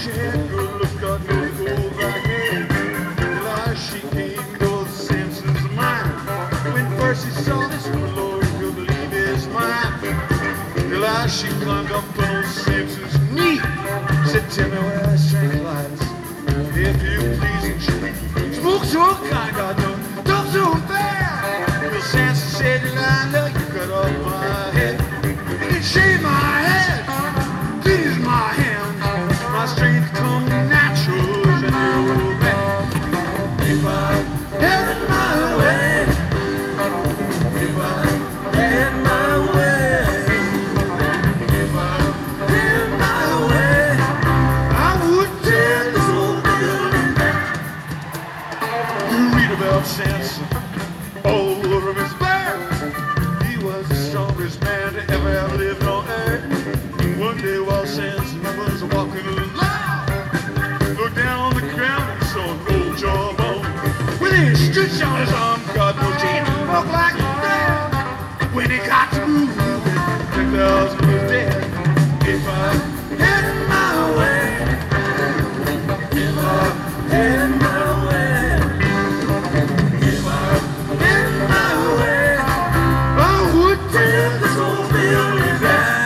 she had good looks, got no gold black hair. Well, she came to Samson's mind. When first he saw this, the Lord could believe his mind. Well, she climbed up on Samson's knee. Said, tell me where I sang lights, if you please. And she spoke so kind, God no, don't so fair. Well, Samson said, Delilah, you cut off my head. And shave my head, please my hand. My strength come natural as an old man. If I had it my way, if I had my way, if I had my way, I would tear this old building down. You read about Samson all over his back. He was the strongest man to ever have lived on earth. One day while Samson was walking along, looked down on the ground and saw an old jawbone. When he stretched out his arm, God knows he walked like a man. When he got to moving, 10,000 was dead. If I had my way, if I had my way, if I had my way, I would tear this old building down.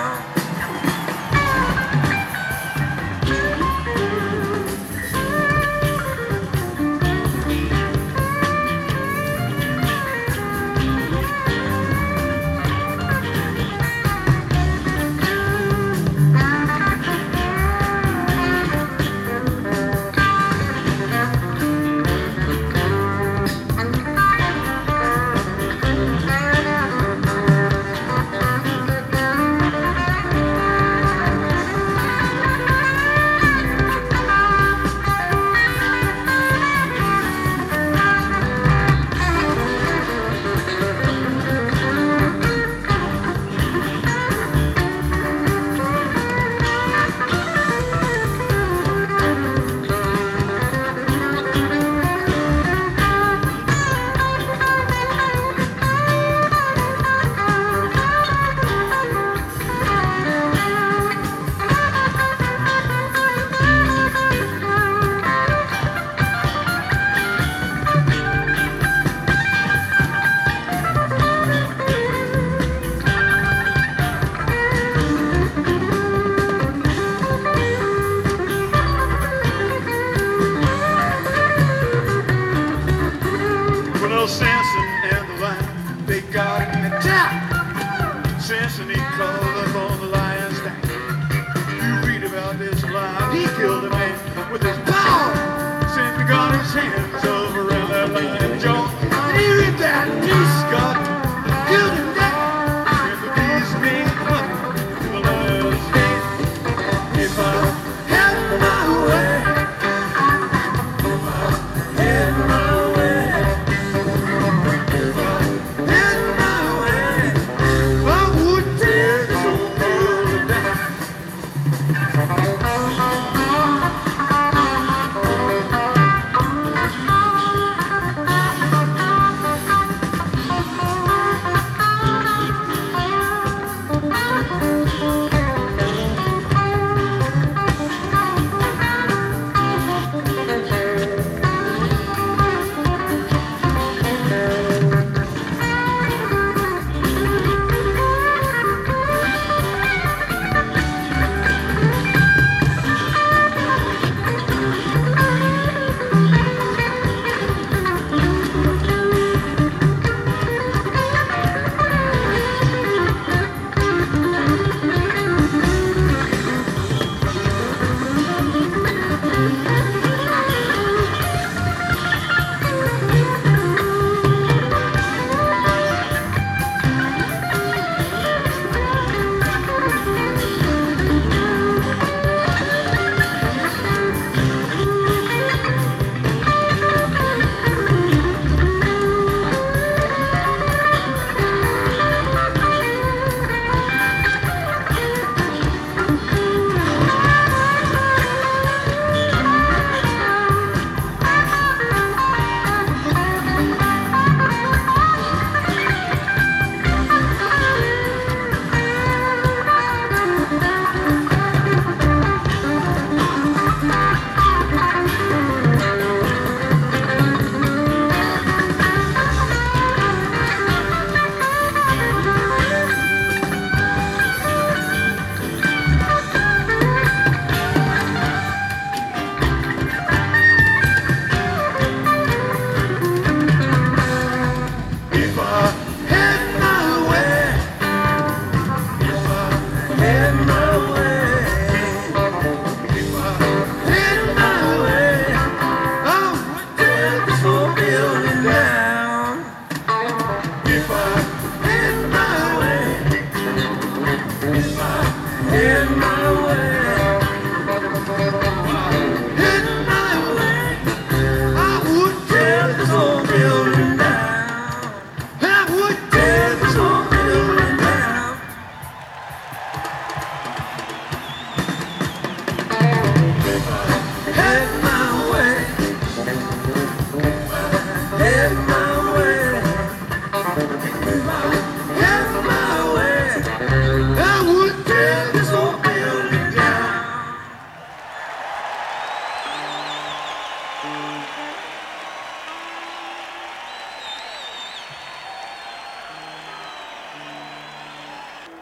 Samson and the lion, they got in the town. Samson, he called up on the lion's back. You read about this lion, he killed a man with his power. Samson got his hands over around that lion's jaw. And he ripped that piece, God, killed him down. And the beast made honey to the lion's head. If I had my way, if I had my way,